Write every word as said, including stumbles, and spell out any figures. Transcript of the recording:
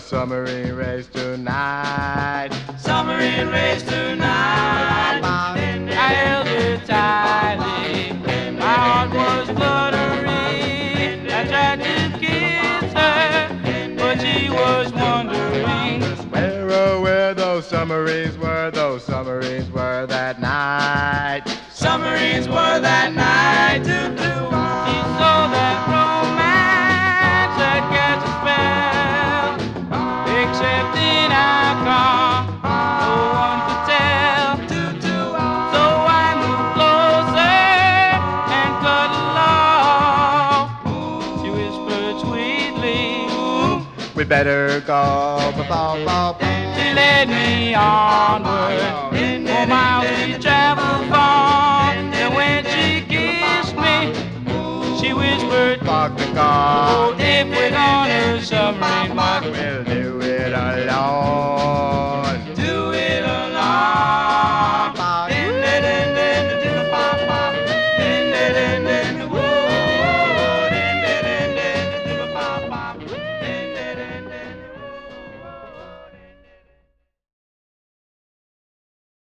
submarine race tonight. Submarine race tonight. I held her tightly. My heart was fluttering. I tried to kiss her, but she was wondering where, oh, where those submarines were, those submarines were that night. Submarines were that night. Doo doo. She saw that romance had cast a spell, except in our car, no one could tell. Doo doo. So I moved closer and cuddled off. She whispered sweetly, We better go. Ba-ba-ba. she led me onward. For miles we traveled far, and when she kissed me, she whispered, Park the oh, car. if we're on a submarine, what We'll do it alone.